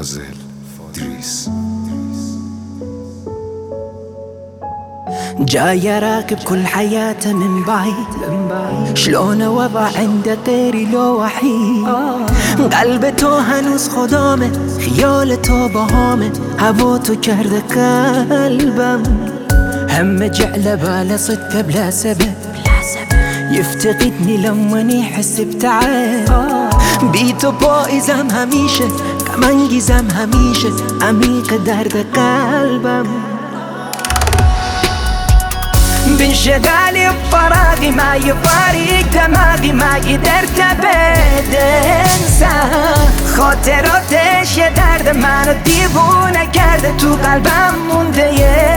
فاضل دریس. جاي راكب كل حياته من بعيد، شلون وضع عنده غيري لو وحيد. قلب تو هنوز خدامه، خیال تو باهامه، هوا تو کرده قلبم. همه جعله بالا صدفه بلا سبب، يفتقدني لما يحس بتعب. بيتو پاییزم همیشه، غم‌انگیزم همیشه، عمیق درد قلبم. بانشغالي بفراغي ما يفارق دماغي، ما قدرت ابد انسى خاطراتش. یه درد منو دیوونه کرده، تو قلبم مونده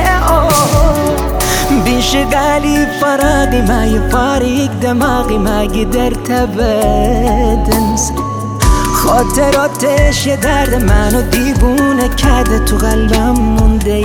بانشغالي بفراغي ما يفارق دماغي، ما قدرت ابد انسى خاطراتش. یه درد منو دیوونه کرده، تو قلبم مونده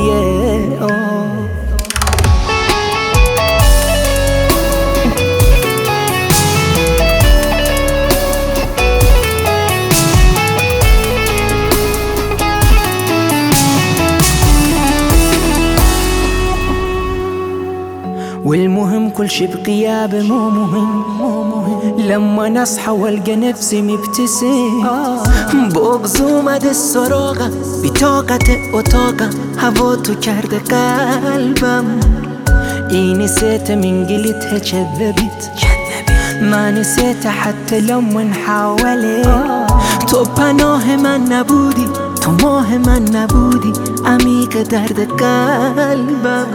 والمهم كل شي بغيابه مو مهم. لما نصحى والقى نفسي مبتسم، بغز اومد السراغه بطاقت اتاقه، هوا تو کرده قلبم. این نسيت من قلتها كذبت، ما نسيت حتى لما حاولت. تو پناه من نبودی، تو ماه من نبودی، عمیق درد قلبم.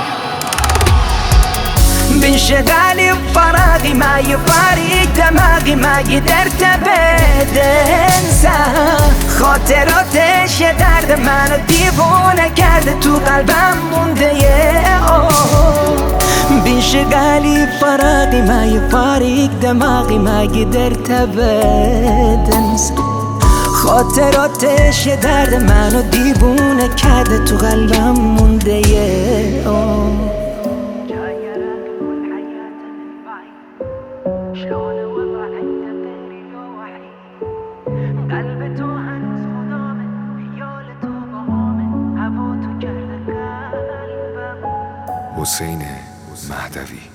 بانشغالي بفراغي ما يفارق دماغي، ما قدرت ابد انسى خاطراتش. یه درد منو دیوونه کرده، تو قلبم مونده بانشغالي بفراغي ما يفارق دماغي، ما قدرت ابد انسى خاطراتش. یه درد منو دیوونه کرده، تو قلبم مونده شلون وضع عنده غيري لو وحيد. قلب تو هنوز خدامه، خیال تو باهامه، هوا تو کرده قلبم. حسین مهدوی.